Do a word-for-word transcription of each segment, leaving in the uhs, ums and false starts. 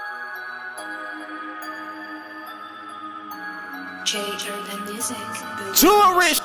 Jewelry.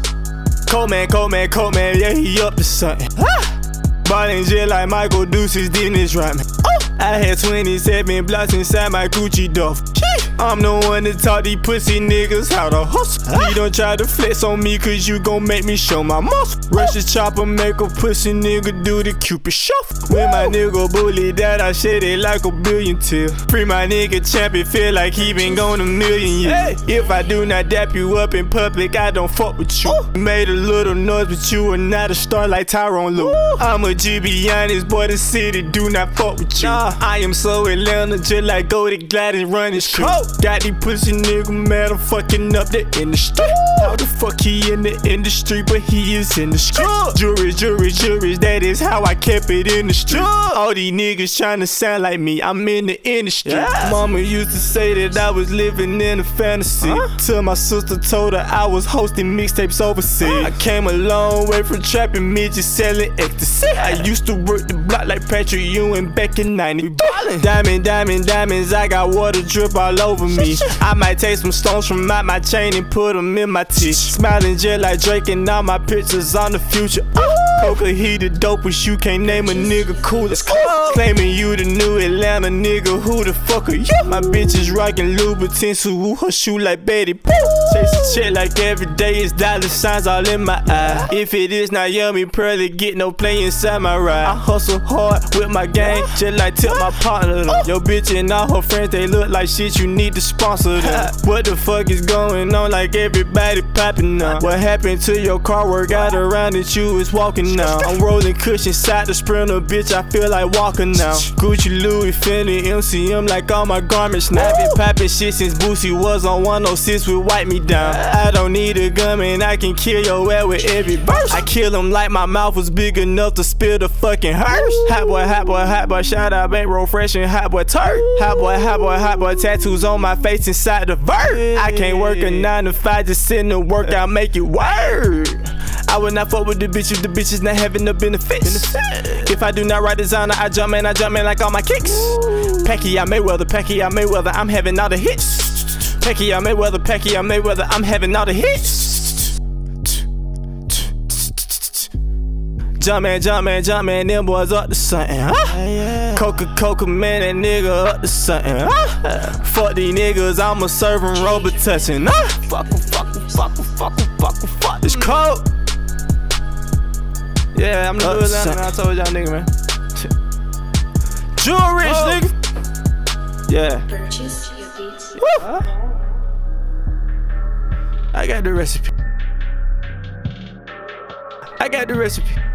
Cold man, cold man, cold man, yeah, he up to something. Ah! Ballin' just like Michael Deuces, Dennis Rodman. Oh! I had twenty-seven blocks inside my Gucci duffel. I'm the one to taught these pussy niggas how to hustle. Ah! You don't try to flex on me, cause you gon' make me show my muscle. Rush the chopper, make a pussy nigga do the Cupid shuffle. When my nigga bully that, I shed it like a billion tears. Free my nigga champion, feel like he been gone a million years. Hey. If I do not dap you up in public, I don't fuck with you. Ooh. Made a little noise, but you are not a star like Tyrone Lue. I'm a G B honest, boy, the city do not fuck with you. Nah. I am so Atlanta, just like Goldie Glad and running shit. Got these pussy nigga mad, I'm fucking up the industry. How the fuck he in the industry, but he is in the street. Juries, juries, juries, that is how I kept it in the street. All these niggas tryna sound like me, I'm in the industry. Yeah. Mama used to say that I was living in a fantasy. Huh? Till my sister told her I was hosting mixtapes overseas. Huh? I came a long way from trapping midgets selling ecstasy. I used to work the block like Patrick Ewing back in ninety. Diamond, diamond, diamonds, I got water drip all over me. I might take some stones from out my chain and put them in my teeth. Smiling just like Drake and all my pictures on the future. Uh, Coca, he the dopest, you can't name a nigga coolest. Claiming you the new Atlanta nigga, who the fuck are you? My bitch is rockin' Louboutin, so woo her shoe like Betty Boo. Chase a check like every day, it's dollar signs all in my eye. If it is not yummy, pearly, get no play inside my ride. I hustle hard with my gang, just like tip my partner. Yo bitch and all her friends, they look like shit, you need to sponsor them. What the fuck is going on, like everybody popping now? What happened to your car, work out around that you was walking now? I'm rolling cushion inside the Sprinter, bitch, I feel like walking now. Gucci, Louis, Fendi, M C M, like all my garments now. I been popping shit since Boosie was on one oh six with Wipe Me Down. I don't need a gun, man, I can kill your ass with every verse. I kill him like my mouth was big enough to spill the fucking hearse. Hot boy, hot boy, hot boy, shout out bankroll fresh and hot boy turd. Hot boy, hot boy, hot boy, tattoos on my face inside the verse. I can't work a nine to five, just sit and work out, make it work. I would not fuck with the bitch if the bitch is not having the benefits. If I do not ride designer, I jump man, I jump man like all my kicks. Pacquiao Mayweather, Pacquiao Mayweather, I'm having all the hits. Pacquiao Mayweather, Pacquiao Mayweather, I'm having all the hits. Jump man, jump man, jump man, them boys up to something. Huh? Coca, Coca, man, that nigga up to something. Huh? Fuck these niggas, I'ma serve them Robitussin. Huh? Fuck em, fuck em, fuck em, fuck em, fuck em, fuck it's cold. Yeah, I'm the good man, I told y'all nigga, man. Jewelry, nigga. Yeah. Purchase your beats. Huh? I got the recipe. I got the recipe.